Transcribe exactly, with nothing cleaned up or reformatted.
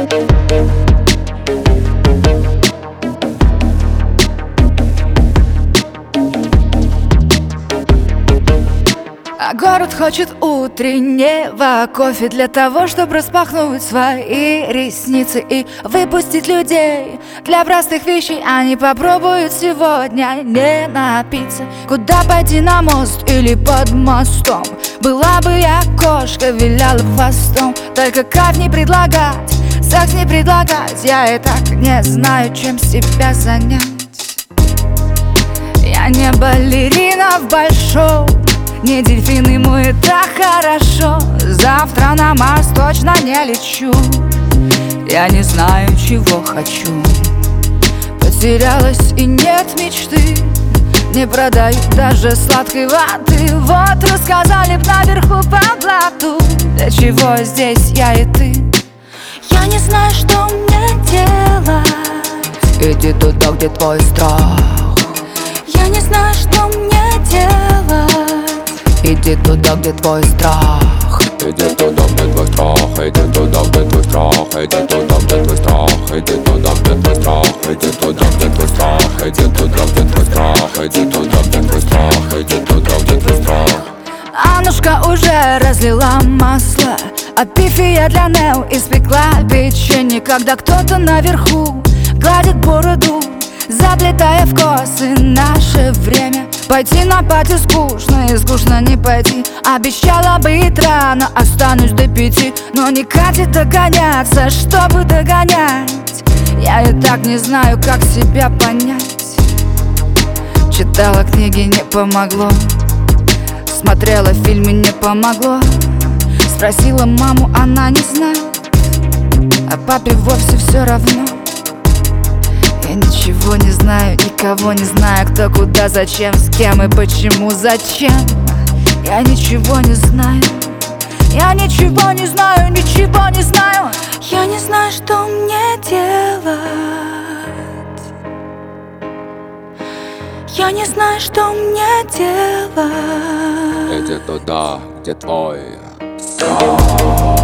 А город хочет утреннего кофе для того, чтобы распахнуть свои ресницы и выпустить людей. Для простых вещей они попробуют сегодня не напиться. Куда пойти, на мост или под мостом? Была бы я кошка, виляла хвостом. Только как не предлагать, секс не предлагать. Я и так не знаю, чем себя занять. Я не балерина в большом, не дельфин, ему и так хорошо. Завтра на Марс точно не лечу. Я не знаю, чего хочу. Потерялась и нет мечты. Не продаю даже сладкой воды. Вот рассказали б наверху по блату, для чего здесь я и ты. Я не знаю, что мне делать. Иди туда, где твой страх. Я не знаю, что мне делать. Иди туда, где твой страх. Иди туда, где твой страх. Иди туда, где твой страх. Иди туда, где твой страх. Иди туда, где твой страх. Иди туда, где твой страх. Иди туда, где твой страх. Иди туда, где твой страх. Иди туда, где твой страх. Аннушка уже разлила масло, а пифия для Нео испекла печенье. Когда кто-то наверху гладит бороду, заплетая в косы наше время. Пойти на пати скучно, и скучно не пойти. Обещала быть рано, останусь до пяти. Но не катит догоняться, чтобы догонять. Я и так не знаю, как себя понять. Читала книги, не помогло. Смотрела фильмы, не помогло. Спросила маму, она не знает. А папе вовсе все равно. Я ничего не знаю, никого не знаю. Кто, куда, зачем, с кем и почему, зачем. Я ничего не знаю. Я ничего не знаю, ничего не знаю. Я не знаю, что мне делать. Я не знаю, что мне делать. Иди туда, где твой страх.